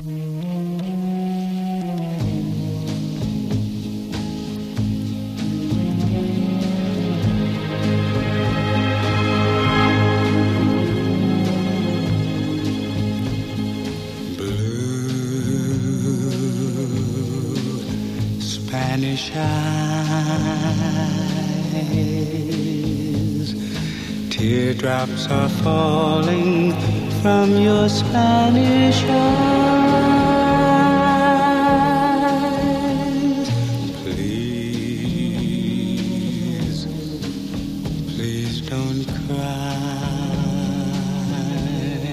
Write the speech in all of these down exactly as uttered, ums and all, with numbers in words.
Spanish eyes, teardrops are falling from your Spanish eyes. Please, please don't cry.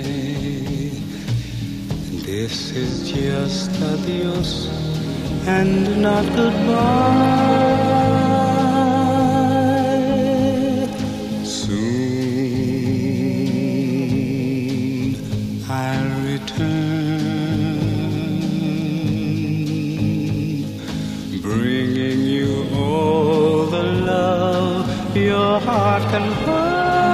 This is just adios and not goodbye. Soon I'll return, bringing you all the love your heart can hold.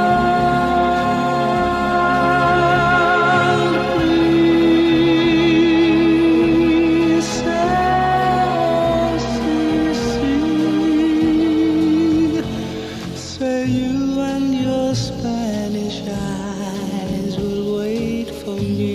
You and your Spanish eyes will wait for me.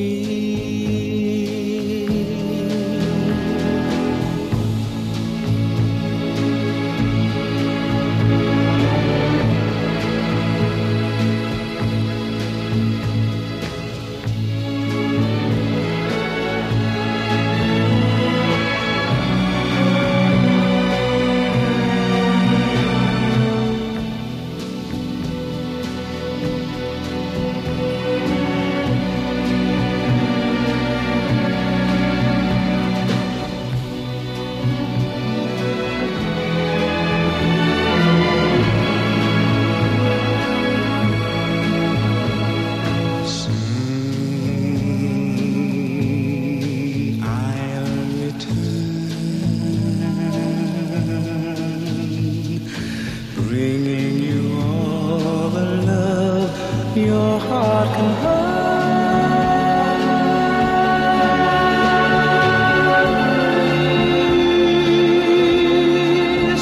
Bringing you all the love your heart can hold.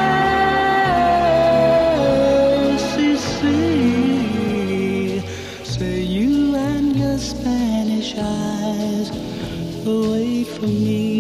Say, say you and your Spanish eyes will wait for me.